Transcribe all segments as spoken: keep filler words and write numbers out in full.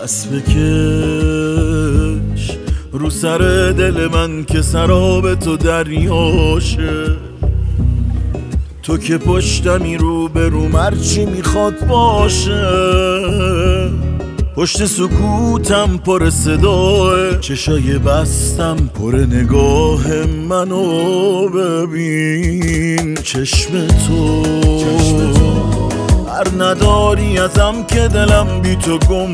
دست بکش رو سر دل من که سراب تو دریاشه. تو که پشتمی رو به رو مرچی میخواد باشه. پشت سکوتم پر صداه، چشای بستم پر نگاه منو ببین. چشم تو هر نداری ازم که دلم بی تو گم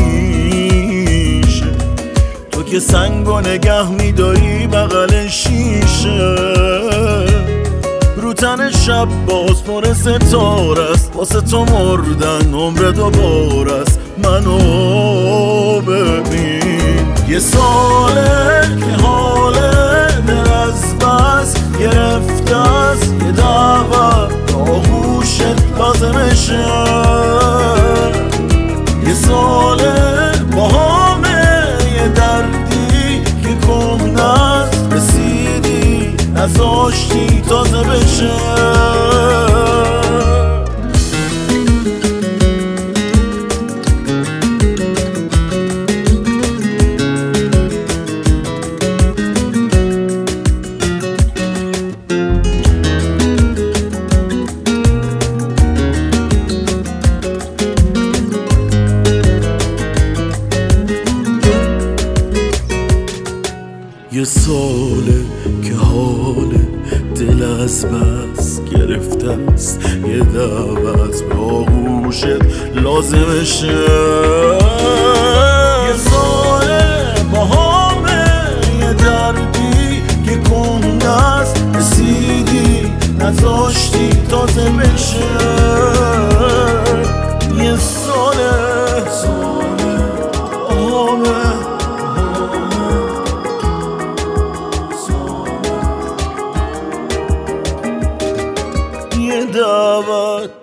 میشه. تو که سنگو نگه میداری بغل شیشه. رو تن شب باز پر ستاره است، واسه تو مردن عمر دوبار است. منو ببین یه ساله که حال دل از بس گرفته است. یه دعوت آغوشت لازمشه. یه ساله با همه یه دردی که کم نست رسیدی نذاشتی تازه بشه. یه ساله که حال دل از بس گرفته است. یه دعوت به آغوشت لازمشه. یه ساله با همه یه دردی که کهنه است رسیدی نذاشتی تازه بشه. یه ساله ساله همه دعوت